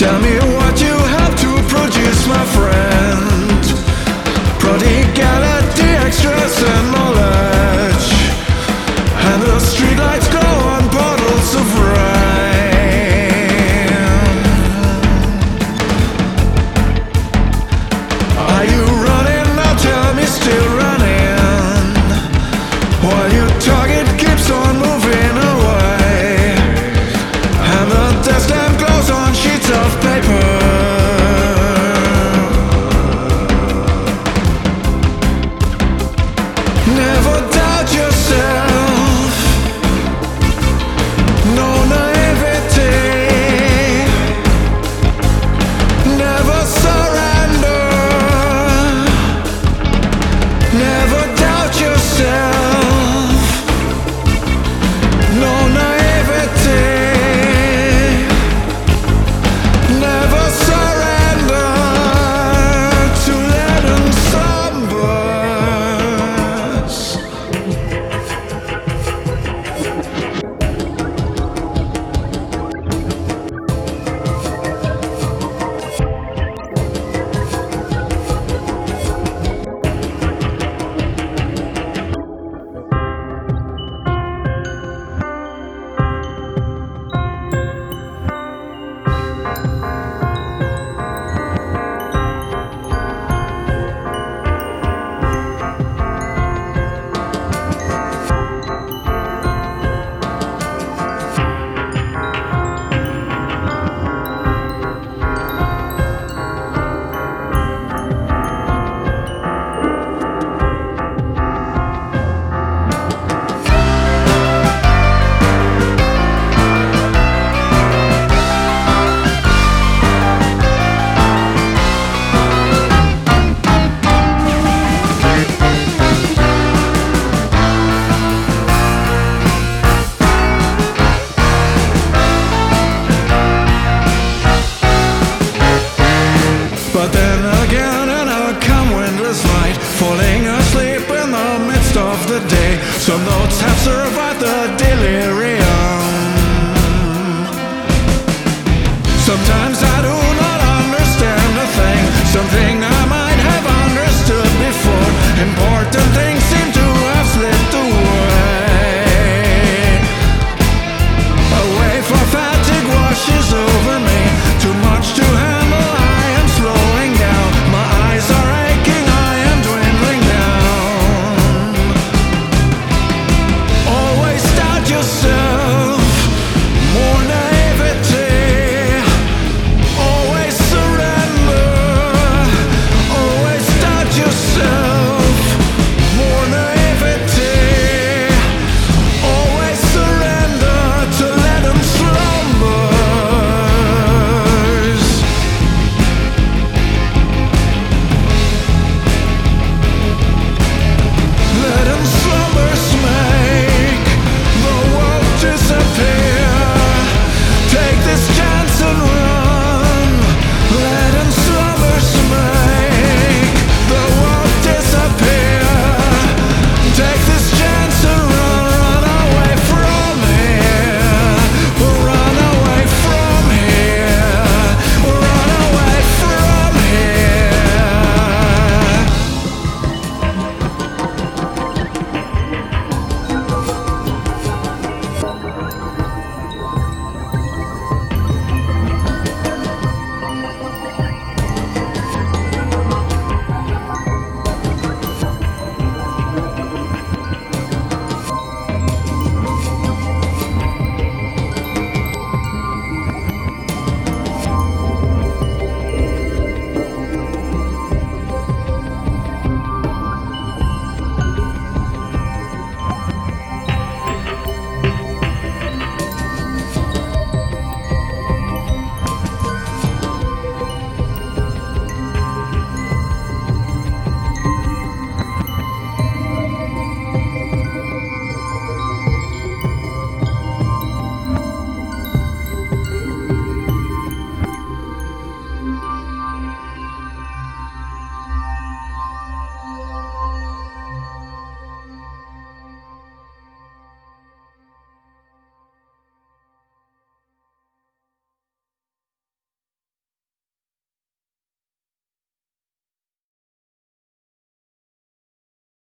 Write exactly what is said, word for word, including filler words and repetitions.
Tell me what you have to produce, my friend. Prodigality, extras and knowledge, and the streetlights glow on bottles of rain. Are you running now? Tell me, still running, while your target keeps on moving away, and the desk lamp glows on sheets of paper. Never doubt yourself, no naivety, never surrender, never doubt yourself, no naivety, never surrender to leaden slumbers. But then again, in a calm windless night, falling asleep in the midst of the day, some notes have survived the delirium. Sometimes I do not